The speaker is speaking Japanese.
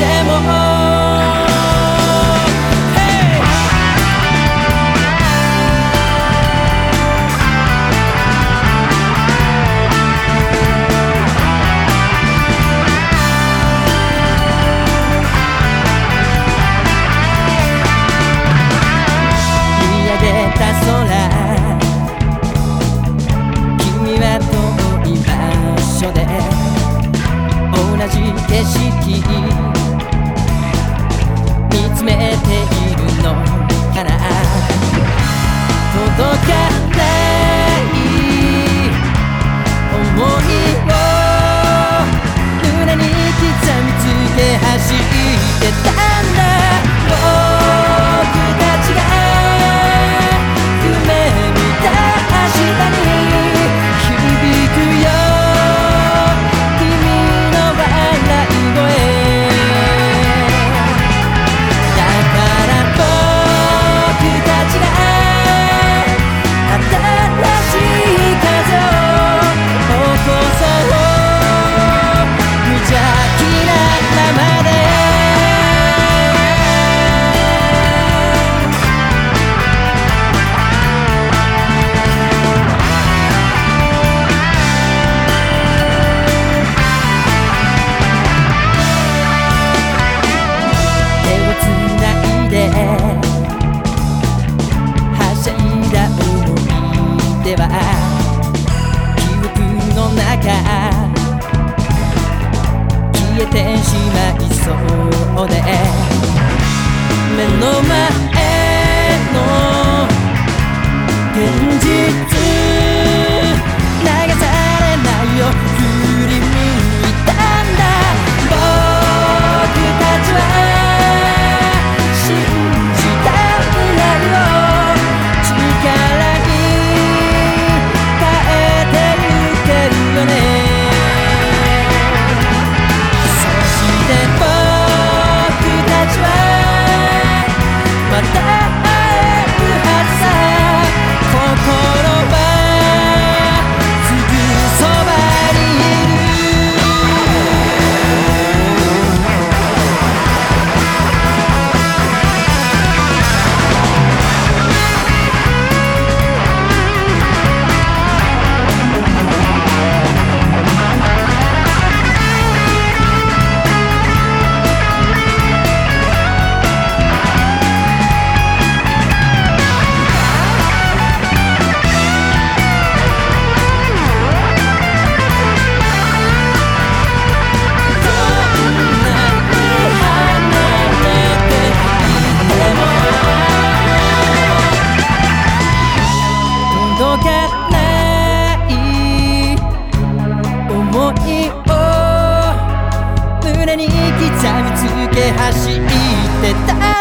でも同じ景色見つめているのかな。届かない想いを胸に刻みつけ走ってたんだ。僕たちが夢見た明日に響くよはしゃいだ思い出は記憶の中消えてしまいそうで、目の前の現実流されないよ振り向いたんだ。僕たちは届かない想いを胸に刻みつけ走ってた